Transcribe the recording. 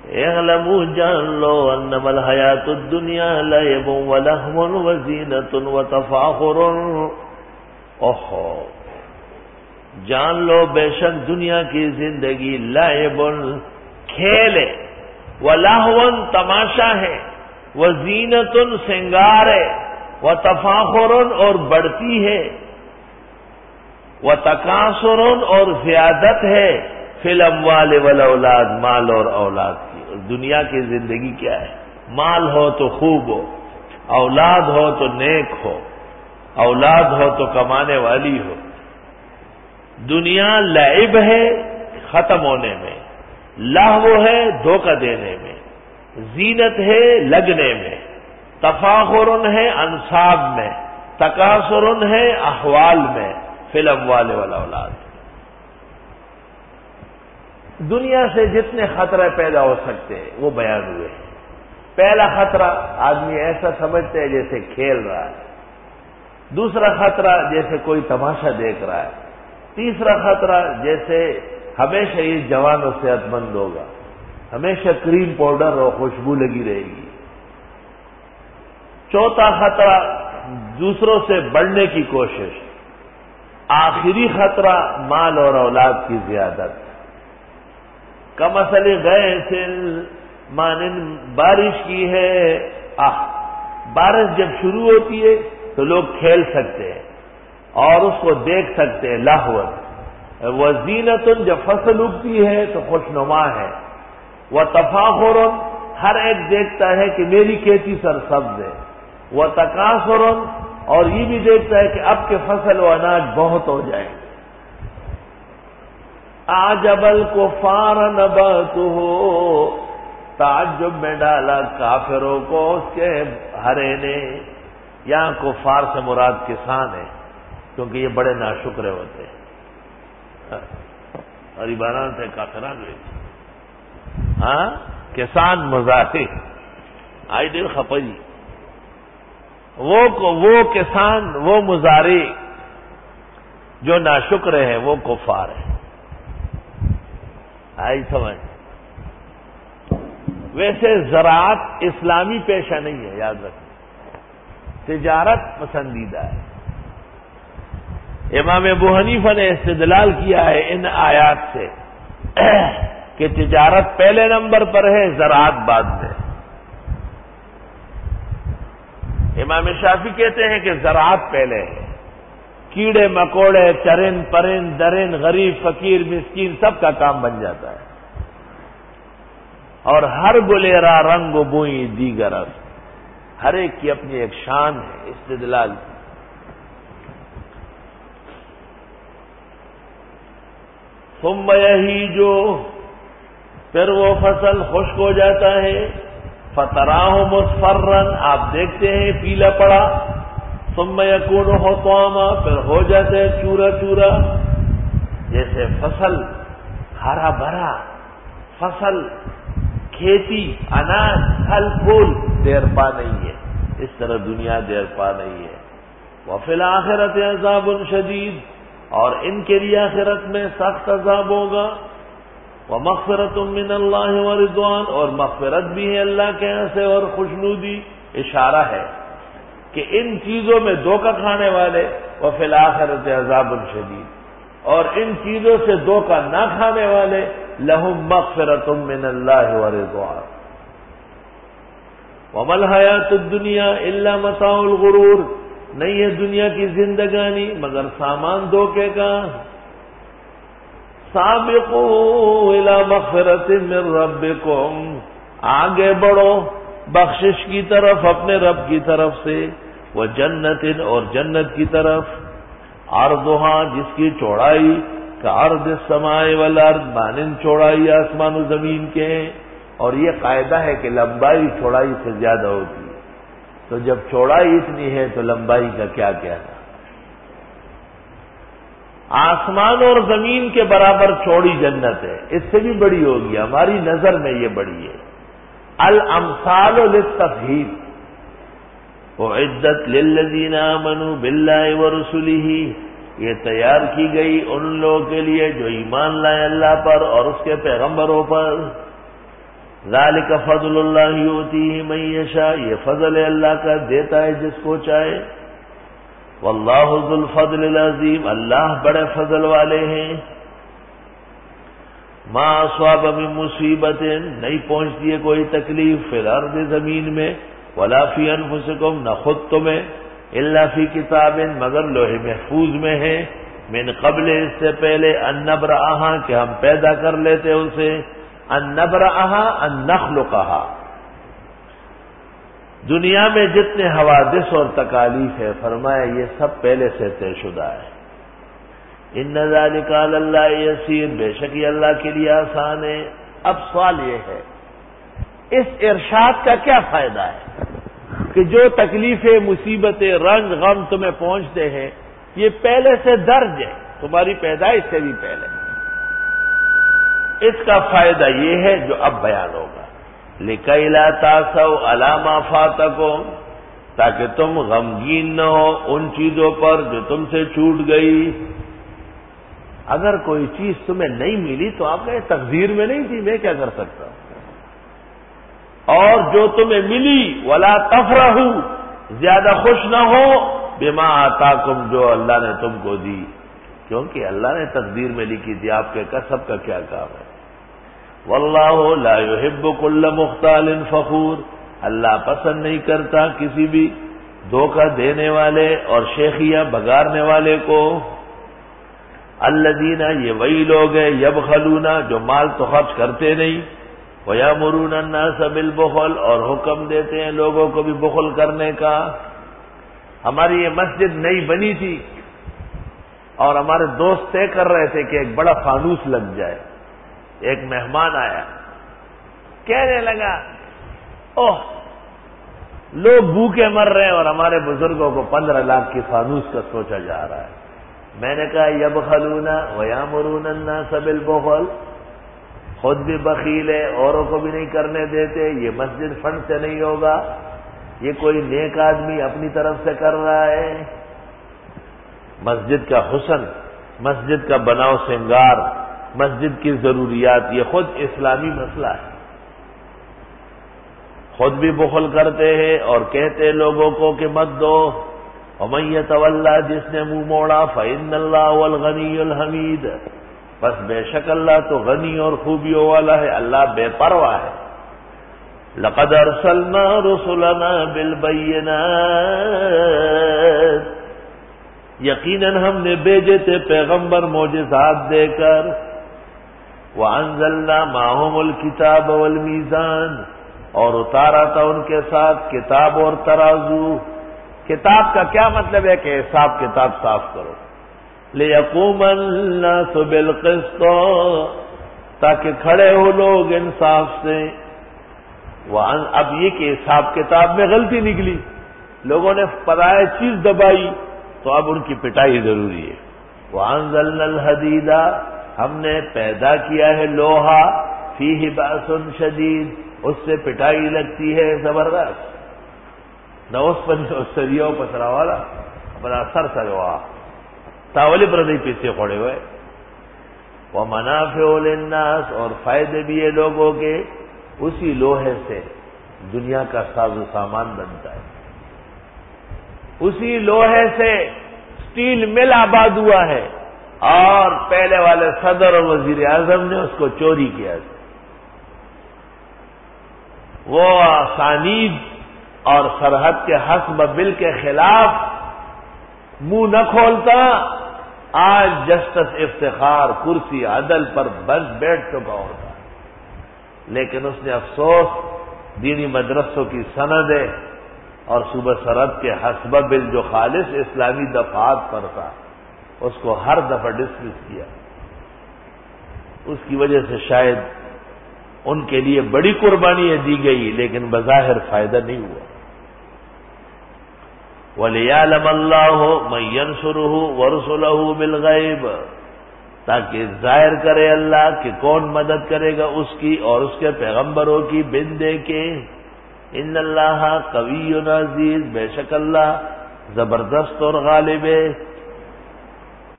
اعلموا جان لو انما الحیات الدنیا لعب ولہو وزینۃ وتفاخر، اوہو جان لو بے شک دنیا کی زندگی لعب کھیل ہے، ولہو تماشا ہے، وزینۃ سنگار ہے، وتفاخر اور بڑھتی ہے، وتکاثر اور زیادت ہے، فی الاموال والاولاد مال اور اولاد کی۔ دنیا کی زندگی کیا ہے؟ مال ہو تو خوب ہو، اولاد ہو تو نیک ہو، اولاد ہو تو کمانے والی ہو۔ دنیا لعب ہے ختم ہونے میں، لہو ہے دھوکہ دینے میں، زینت ہے لگنے میں، تفاخر ہے انصاب میں، تکاثر ہے احوال میں، فی الاموال والاولاد۔ دنیا سے جتنے خطرے پیدا ہو سکتے ہیں وہ بیان ہوئے ہیں۔ پہلا خطرہ آدمی ایسا سمجھتے ہے جیسے کھیل رہا ہے، دوسرا خطرہ جیسے کوئی تماشا دیکھ رہا ہے، تیسرا خطرہ جیسے ہمیشہ یہ جوان و صحت مند ہوگا، ہمیشہ کریم پاؤڈر اور خوشبو لگی رہے گی، چوتھا خطرہ دوسروں سے بڑھنے کی کوشش، آخری خطرہ مال اور اولاد کی زیادت۔ کمثل غیث مانند بارش کی ہے، بارش جب شروع ہوتی ہے تو لوگ کھیل سکتے ہیں اور اس کو دیکھ سکتے ہیں، لہوت۔ وزینۃ جب فصل اگتی ہے تو خوشنما ہے، وتفاخر ہر ایک دیکھتا ہے کہ میری کھیتی سرسبز ہے، وتکاثر اور یہ بھی دیکھتا ہے کہ اب کے فصل و اناج بہت ہو جائیں گے۔ اعجب الکفار نباتہ، تعجب میں ڈالا کافروں کو اس کے ہرے نے۔ یہاں کفار سے مراد کسان ہے، کیونکہ یہ بڑے ناشکرے ہوتے ہیں۔ غریبانان سے کافران ہوئے، ہاں کسان مزاحی آئی دل خپجی، وہ کسان، وہ مزاری جو ناشکرے ہیں وہ کفار ہیں۔ آئی سمجھ؟ ویسے زراعت اسلامی پیشہ نہیں ہے، یاد رکھیں، تجارت پسندیدہ ہے۔ امام ابو حنیفہ نے استدلال کیا ہے ان آیات سے کہ تجارت پہلے نمبر پر ہے، زراعت بعد میں۔ امام شافعی کہتے ہیں کہ زراعت پہلے ہے، کیڑے مکوڑے چرند پرند درند غریب فقیر مسکین سب کا کام بن جاتا ہے، اور ہر گلیرا رنگ و بوئی دیگر است، ہر ایک کی اپنی ایک شان ہے۔ استدلال ثم یہیج، پھر وہ فصل خشک ہو جاتا ہے، فتراہ مصفرا، آپ دیکھتے ہیں پیلا پڑا، ثم یکون حطاما، پھر ہو جاتا ہے چورا چورا۔ جیسے فصل ہرا بھرا، فصل کھیتی اناج پھل پھول دیر پا نہیں ہے، اس طرح دنیا دیر پا نہیں ہے۔ وفی الآخرۃ عذاب شدید، اور ان کے لیے آخرت میں سخت عذاب ہوگا۔ ومغفرۃ من اللہ ورضوان، اور مغفرت بھی ہے اللہ کے یہاں سے اور خوشنودی۔ اشارہ ہے کہ ان چیزوں میں دھوکہ کھانے والے وفی الآخرۃ عذاب شدید، اور ان چیزوں سے دھوکہ نہ کھانے والے لہم مغفرۃ من اللہ ورضوان۔ وما الحیات الدنیا الا متاع الغرور، نہیں ہے دنیا کی زندگانی مگر سامان دھوکے کا۔ سابقوا الی مغفرۃ من ربکم، آگے بڑھو بخشش کی طرف اپنے رب کی طرف سے، وجنت، اور جنت کی طرف، عرضھا جس کی چوڑائی کعرض السماء والارض، مانند چوڑائی آسمان و زمین کے، اور یہ قاعدہ ہے کہ لمبائی چوڑائی سے زیادہ ہوتی ہے، تو جب چوڑائی اتنی ہے تو لمبائی کا کیا کہنا۔ آسمان اور زمین کے برابر چوڑی جنت ہے، اس سے بھی بڑی ہوگی، ہماری نظر میں یہ بڑی ہے۔ الامثال للتفہیم، اعدت للذین آمنوا باللہ ورسلہ، یہ تیار کی گئی ان لوگوں کے لیے جو ایمان لائے اللہ پر اور اس کے پیغمبروں پر۔ ذالک فضل اللہ یؤتیہ من یشاء، یہ فضل اللہ کا دیتا ہے جس کو چاہے. واللہ ذو الفضل العظیم، اللہ بڑے فضل والے ہیں. ما اصاب من مصیبت، نہیں پہنچتی ہے کوئی تکلیف فی الارض زمین میں، ولا فی انفسکم، نہ خود تمہیں، الا فی کتاب، مگر لوح محفوظ میں ہے، من قبل، اس سے پہلے، ان نبرأہا، کہ ہم پیدا کر لیتے اسے، ان نبرأہا ان نخلقہا. دنیا میں جتنے حوادث اور تکالیف ہے، فرمایا یہ سب پہلے سے طے شدہ ہے. ان ذالک علی اللہ یسیر، بے شک یہ اللہ کے لیے آسان ہے. اب سوال یہ ہے، اس ارشاد کا کیا فائدہ ہے کہ جو تکلیفیں، مصیبتیں، رنج، غم تمہیں پہنچتے ہیں یہ پہلے سے درج ہے، تمہاری پیدائش سے بھی پہلے. اس کا فائدہ یہ ہے جو اب بیان ہوگا، لِكَيْ لَا تَأْسَوْا عَلَىٰ مَا فَاتَكُمْ، تاکہ تم غمگین نہ ہو ان چیزوں پر جو تم سے چھوٹ گئی. اگر کوئی چیز تمہیں نہیں ملی تو آپ کہیں تقدیر میں نہیں تھی، میں کیا کر سکتا ہوں. اور جو تمہیں ملی وَلَا تَفْرَحُوا، زیادہ خوش نہ ہو بِمَا آتَاكُمْ، جو اللہ نے تم کو دی، کیونکہ اللہ نے تقدیر میں لکھی تھی. آپ کے کسب کا کیا کام ہے. واللہ لا يحب كل مختال فخور، اللہ پسند نہیں کرتا کسی بھی دھوکہ دینے والے اور شیخیاں بگارنے والے کو. الذین، یہ وہی لوگ ہیں، یبخلون، جو مال تو خرچ کرتے نہیں، ویامرون الناس بالبخل، اور حکم دیتے ہیں لوگوں کو بھی بخل کرنے کا. ہماری یہ مسجد نئی بنی تھی اور ہمارے دوست طے کر رہے تھے کہ ایک بڑا فانوس لگ جائے. ایک مہمان آیا، کہنے لگا اوہ لوگ بھوکے مر رہے ہیں اور ہمارے بزرگوں کو 15 لاکھ کی فانوس کا سوچا جا رہا ہے. میں نے کہا یبخلون ویامرون الناس بالبخل، خود بھی بخیل ہے، اوروں کو بھی نہیں کرنے دیتے. یہ مسجد فنڈ سے نہیں ہوگا، یہ کوئی نیک آدمی اپنی طرف سے کر رہا ہے. مسجد کا حسن، مسجد کا بناؤ سنگار، مسجد کی ضروریات، یہ خود اسلامی مسئلہ ہے. خود بھی بخل کرتے ہیں اور کہتے ہیں لوگوں کو کہ مت دو. وَمَن يَتَوَلَّىٰ، جس نے منہ موڑا، فَإِنَّ اللَّهَ هُوَ الْغَنِيُّ الْحَمِيدُ، بس بے شک اللہ تو غنی اور خوبیوں والا ہے، اللہ بے پرواہ ہے. لَقَدْ أَرْسَلْنَا رُسُلَنَا بِالْبَيِّنَاتِ، یقیناً ہم نے بھیجے تھے پیغمبر معجزات دے کر. وَأَنزَلْنَا مَعَهُمُ الْكِتَابَ وَالْمِيزَانَ، اور اتارا تھا ان کے ساتھ کتاب اور ترازو. کتاب کا کیا مطلب ہے کہ حساب کتاب صاف کرو. لِيَقُومَ النَّاسُ بِالْقِسْطِ، تاکہ کھڑے ہو لوگ انصاف سے. اب یہ کہ حساب کتاب میں غلطی نکلی، لوگوں نے پرائے چیز دبائی، تو اب ان کی پٹائی ضروری ہے. وَأَنزَلْنَا الْحَدِيدَ، ہم نے پیدا کیا ہے لوہا، فِيهِ بَأْسٌ شَدِيدٌ، اس سے پٹائی لگتی ہے زبردست. نہ اس پر سریوں پسرا والا اپنا سر سروا تاولی پر نہیں پیچھے کھڑے ہوئے. وَمَنَافِعُ لِلنَّاسِ، اور فائدے بھی ہے لوگوں کے. اسی لوہے سے دنیا کا ساز و سامان بنتا ہے، اسی لوہے سے اسٹیل مل آباد ہوا ہے، اور پہلے والے صدر اور وزیر اعظم نے اس کو چوری کیا. وہ اسانید اور سرحد کے حسب بل کے خلاف منہ نہ کھولتا. آج جسٹس افتخار کرسی عدل پر بند بیٹھ چکا ہوتا، لیکن اس نے افسوس دینی مدرسوں کی سندیں اور صوبہ سرحد کے حسب بل جو خالص اسلامی دفعات پر تھا اس کو ہر دفعہ ڈسمس کیا. اس کی وجہ سے شاید ان کے لیے بڑی قربانیاں دی گئی لیکن بظاہر فائدہ نہیں ہوا. وَلِيَعْلَمَ اللَّهُ مَن يَنصُرُهُ وَرُسُلَهُ بِالْغَيْبِ، تاکہ ظاہر کرے اللہ کہ کون مدد کرے گا اس کی اور اس کے پیغمبروں کی بن دیکھے. ان اللہ قوی عزیز، بے شک اللہ زبردست اور غالب ہے.